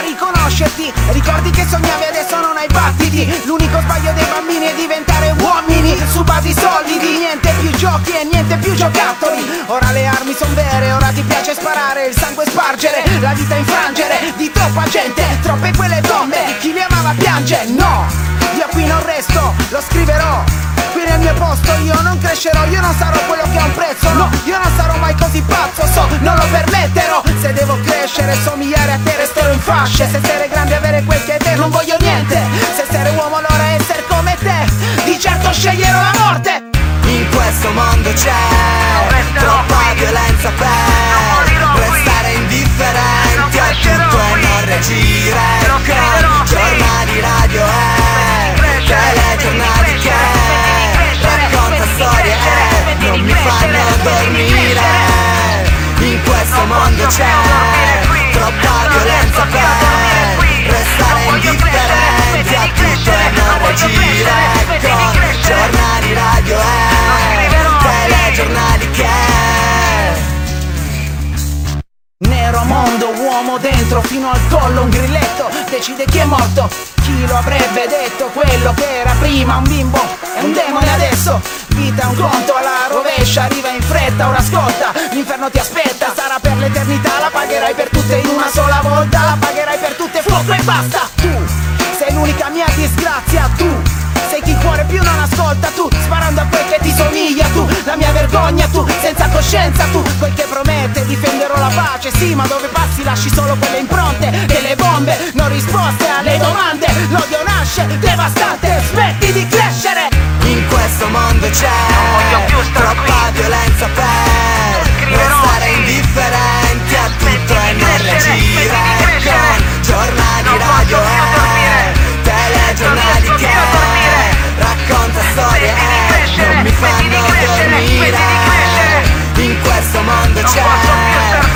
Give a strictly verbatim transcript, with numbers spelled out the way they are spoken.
riconoscerti. Ricordi che sognavi, adesso non hai battiti. L'unico sbaglio dei bambini è diventare uomini su basi solidi. Niente più giochi e niente più giocattoli. Ora le armi son vere, ora ti piace sparare, il sangue spargere, la vita infrangere di troppa gente, troppe quelle tombe, chi li amava piange. No, io qui non resto, lo scriverò. Qui nel mio posto io non crescerò, io non sarò quello che ha un prezzo. No, io non sarò mai così pazzo, so, non lo permetterò. Se devo crescere, somigliare a te, resterò in fasce. Se essere grande, avere quel che è te, non voglio niente. Se essere uomo allora essere come te, di certo sceglierò la morte. In questo mondo c'è troppa violenza per restare indifferenti a tutto e non reagire. Con giornali, radio e telegiornali che racconta storie e non mi fanno dormire. In questo mondo c'è troppa violenza per restare indifferenti a tutto e non reagire. Con giornali, radio e telegiornali che nero mondo, uomo dentro fino al collo, un grilletto decide chi è morto. Chi lo avrebbe detto, quello che era prima un bimbo è un demone adesso. Vita è un conto alla rovescia, arriva in fretta, ora ascolta, l'inferno ti aspetta. Sarà per l'eternità, la pagherai per tutte in una sola volta. La pagherai per tutte, fuoco e basta. Tu sei l'unica mia disgrazia, tu sei chi il cuore più non ascolta. Tu sparando a quel che ti somiglia, tu la mia vergogna, tu senza coscienza, tu quel che promette difenderò la pace. Sì, ma dove passi lasci solo quelle impronte delle bombe, non risposte alle domande. L'odio nasce devastante, smetti di crescere. in questo mondo c'è troppa violenza per restare indifferenti a tutto e non reagire. Con giornali, radio e telegiornali che racconta storie e non mi fanno dormire. In questo mondo c'è